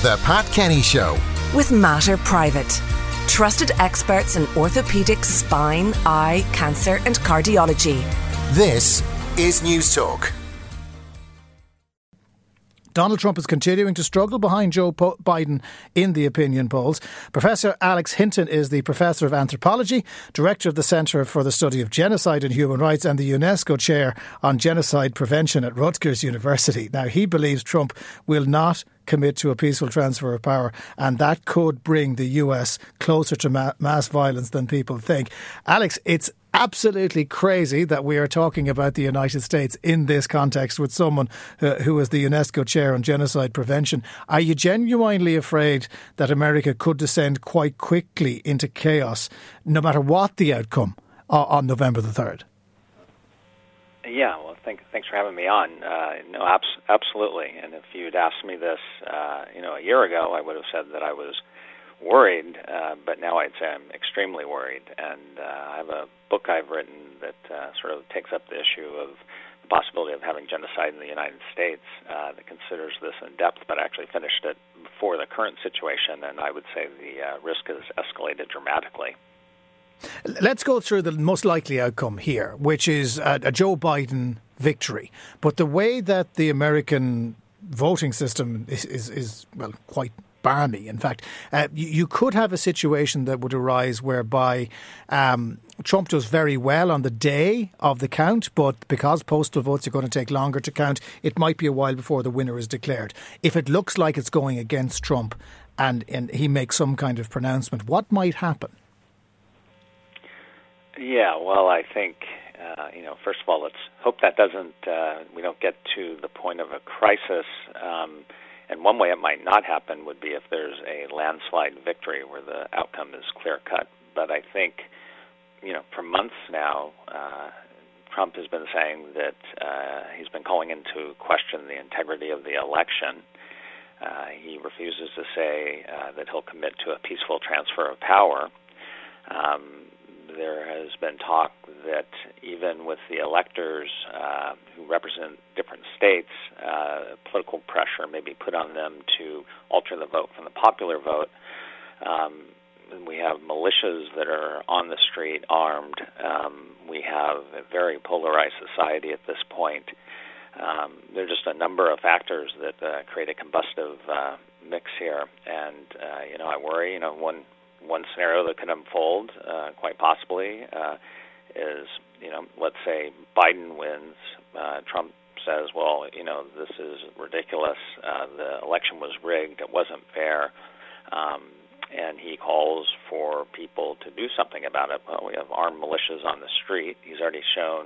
The Pat Kenny Show with Mater Private. Trusted experts in orthopaedics, spine, eye, cancer and cardiology. This is News Talk. Donald Trump is continuing to struggle behind Joe Biden in the opinion polls. Professor Alex Hinton is the Professor of Anthropology, Director of the Centre for the Study of Genocide and Human Rights and the UNESCO Chair on Genocide Prevention at Rutgers University. Now, he believes Trump will not commit to a peaceful transfer of power, and that could bring the US closer to mass violence than people think. Alex, it's absolutely crazy that we are talking about the United States in this context with someone who is the UNESCO chair on genocide prevention. Are you genuinely afraid that America could descend quite quickly into chaos, no matter what the outcome on November the 3rd? Yeah, well, thanks for having me on. No, absolutely. And if you'd asked me this, a year ago, I would have said that I was worried, but now I'd say I'm extremely worried. And I have a book I've written that sort of takes up the issue of the possibility of having genocide in the United States that considers this in depth, but I actually finished it before the current situation, and I would say the risk has escalated dramatically. Let's go through the most likely outcome here, which is a Joe Biden victory. But the way that the American voting system is quite barmy. In fact, you could have a situation that would arise whereby Trump does very well on the day of the count, but because postal votes are going to take longer to count, it might be a while before the winner is declared. If it looks like it's going against Trump and he makes some kind of pronouncement, what might happen? Yeah, well, I think, first of all, let's hope that we don't get to the point of a crisis. And one way it might not happen would be if there's a landslide victory where the outcome is clear-cut. But I think, for months now, Trump has been saying that he's been calling into question the integrity of the election. He refuses to say that he'll commit to a peaceful transfer of power. There has been talk that even with the electors who represent different states, political pressure may be put on them to alter the vote from the popular vote. We have militias that are on the street armed. We have a very polarized society at this point. There are just a number of factors that create a combustive mix here. And, I worry, one scenario that could unfold, quite possibly, is, let's say Biden wins. Trump says, well, this is ridiculous. The election was rigged. It wasn't fair. And he calls for people to do something about it. Well, we have armed militias on the street. He's already shown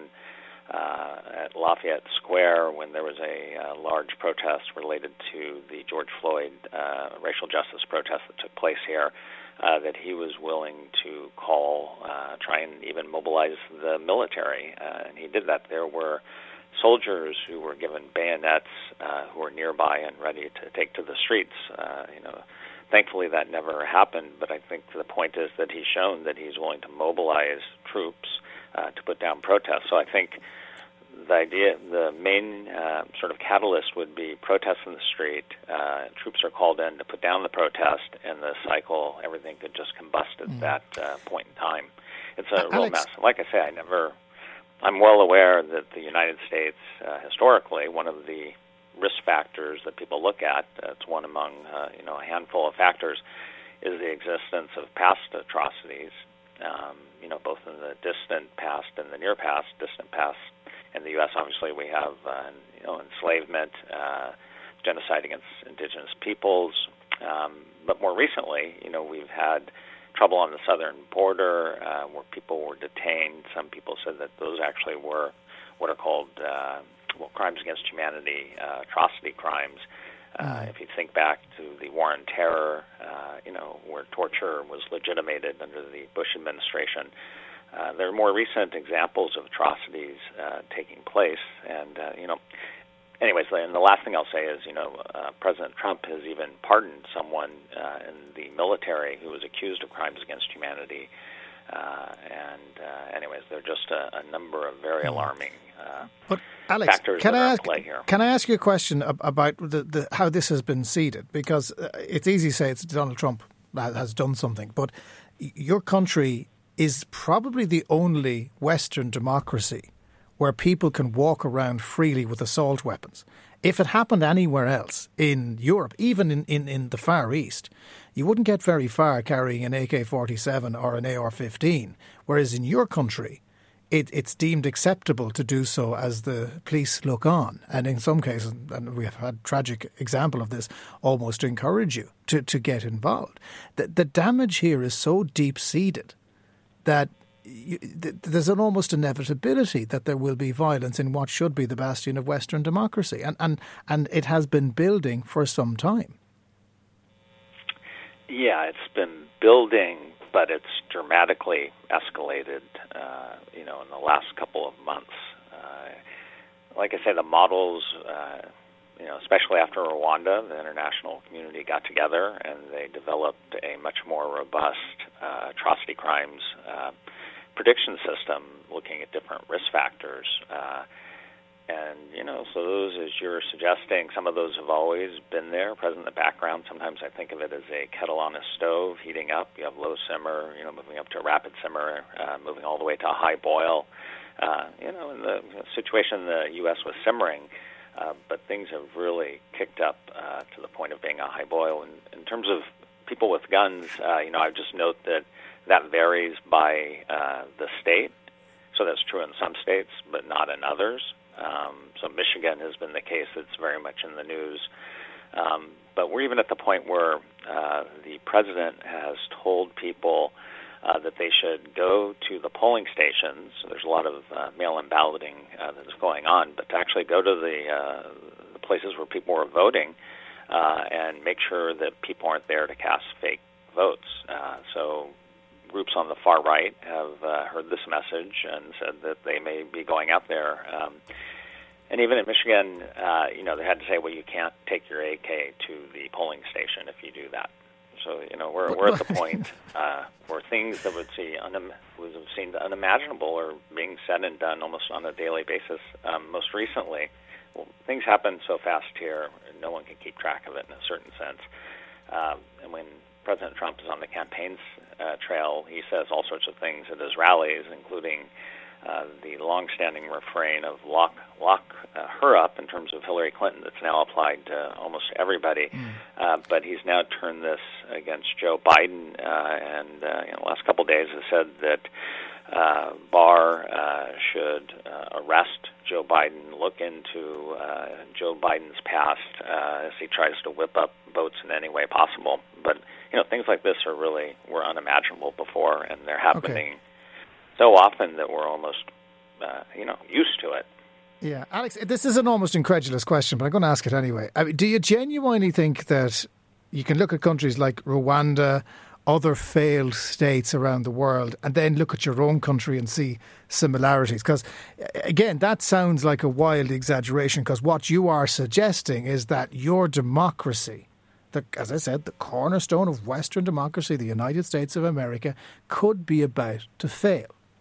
at Lafayette Square when there was a large protest related to the George Floyd racial justice protest that took place here, that he was willing to try and even mobilize the military. And he did that. There were soldiers who were given bayonets who were nearby and ready to take to the streets. Thankfully that never happened, but I think the point is that he's shown that he's willing to mobilize troops to put down protests. So I think the main sort of catalyst would be protests in the street. Troops are called in to put down the protest, and the cycle, everything could just combust at that point in time. It's a real mess. Like I say, I'm well aware that the United States, historically, one of the risk factors that people look at, it's one among a handful of factors, is the existence of past atrocities. Both in the distant past and the near past. Distant past in the U.S., obviously, we have enslavement, genocide against indigenous peoples. But more recently, we've had trouble on the southern border where people were detained. Some people said that those actually were what are called crimes against humanity, atrocity crimes. If you think back to the War on Terror, where torture was legitimated under the Bush administration, there are more recent examples of atrocities taking place. And, anyways, and the last thing I'll say is, President Trump has even pardoned someone in the military who was accused of crimes against humanity. Anyways, there are just a number of very alarming factors that are in play here. Can I ask you a question about how this has been seeded? Because it's easy to say it's Donald Trump that has done something, but your country is probably the only Western democracy where people can walk around freely with assault weapons. If it happened anywhere else in Europe, even in the Far East, you wouldn't get very far carrying an AK-47 or an AR-15, whereas in your country, it's deemed acceptable to do so as the police look on. And in some cases, and we have had tragic example of this, almost encourage you to get involved. The damage here is so deep-seated that there's an almost inevitability that there will be violence in what should be the bastion of Western democracy. And it has been building for some time. Yeah, it's been building, but it's dramatically escalated, in the last couple of months. Like I say, the models, especially after Rwanda, the international community got together and they developed a much more robust atrocity crimes prediction system looking at different risk factors. So those, as you're suggesting, some of those have always been there, present in the background. Sometimes I think of it as a kettle on a stove heating up. You have low simmer, moving up to a rapid simmer, moving all the way to a high boil. In the situation the U.S. was simmering, but things have really kicked up to the point of being a high boil. In terms of people with guns, I just note that varies by the state. So that's true in some states, but not in others. So Michigan has been the case that's very much in the news. But we're even at the point where the president has told people that they should go to the polling stations. So there's a lot of mail-in balloting that is going on, but to actually go to the places where people are voting and make sure that people aren't there to cast fake votes. So groups on the far right have heard this message and said that they may be going out there. And even in Michigan, they had to say, well, you can't take your AK to the polling station if you do that. So, we're at the point where things that would have seemed unimaginable are being said and done almost on a daily basis. Most recently, things happen so fast here, no one can keep track of it in a certain sense. And when President Trump is on the campaign trail, he says all sorts of things at his rallies, including the long-standing refrain of lock her up in terms of Hillary Clinton that's now applied to almost everybody. But he's now turned this against Joe Biden, and in the last couple of days has said that Barr should arrest Joe Biden, look into Joe Biden's past as he tries to whip up votes in any way possible. But, things like this were unimaginable before, and they're happening so often that we're almost, used to it. Yeah. Alex, this is an almost incredulous question, but I'm going to ask it anyway. I mean, do you genuinely think that you can look at countries like Rwanda, other failed states around the world, and then look at your own country and see similarities? Because, again, that sounds like a wild exaggeration, because what you are suggesting is that your democracy, as I said, the cornerstone of Western democracy, the United States of America, could be about to fail.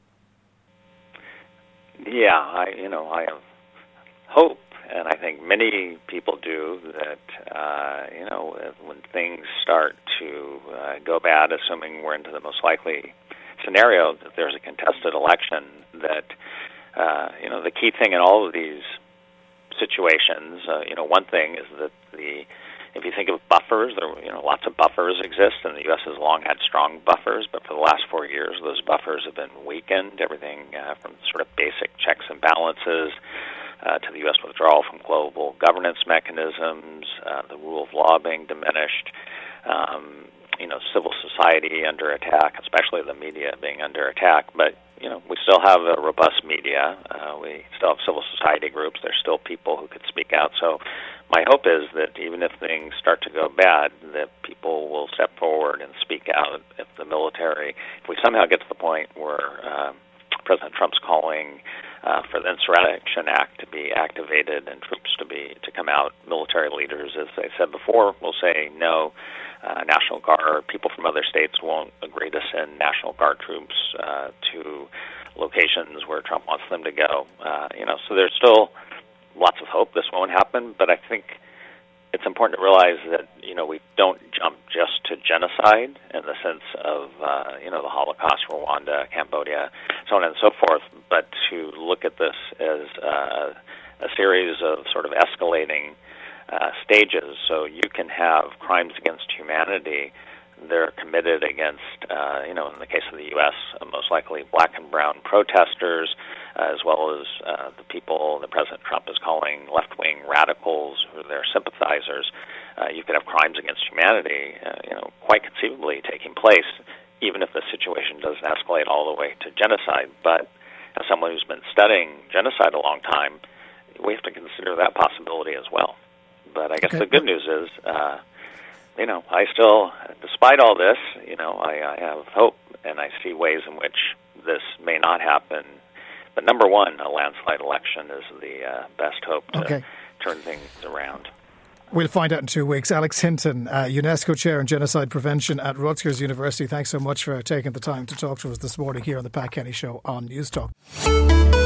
Yeah, I have hope, and I think many people do, that, when things start to go bad, assuming we're into the most likely scenario, that there's a contested election, that, the key thing in all of these situations, one thing is that if you think of buffers, lots of buffers exist, and the U.S. has long had strong buffers, but for the last 4 years, those buffers have been weakened, everything from sort of basic checks and balances to the U.S. withdrawal from global governance mechanisms, the rule of law being diminished, civil society under attack, especially the media being under attack. But, we still have a robust media. We still have civil society groups. There's still people who could speak out. So my hope is that even if things start to go bad, that people will step forward and speak out. If we somehow get to the point where President Trump's calling for the Insurrection Act to be activated and troops to come out, military leaders, as I said before, will say no. National Guard, people from other states won't agree to send National Guard troops to locations where Trump wants them to go. So there's still lots of hope this won't happen, but I think it's important to realize that, we don't jump just to genocide in the sense of, the Holocaust, Rwanda, Cambodia, so on and so forth, but to look at this as a series of sort of escalating stages. So you can have crimes against humanity. They're committed against, in the case of the U.S., most likely black and brown protesters, as well as the people that President Trump is calling left-wing radicals, who are their sympathizers. You could have crimes against humanity, quite conceivably taking place, even if the situation doesn't escalate all the way to genocide. But as someone who's been studying genocide a long time, we have to consider that possibility as well. But I guess the good news is, I still, despite all this, I have hope, and I see ways in which this may not happen. But number one, a landslide election is the best hope to turn things around. We'll find out in 2 weeks. Alex Hinton, UNESCO Chair in Genocide Prevention at Rutgers University. Thanks so much for taking the time to talk to us this morning here on the Pat Kenny Show on News Talk.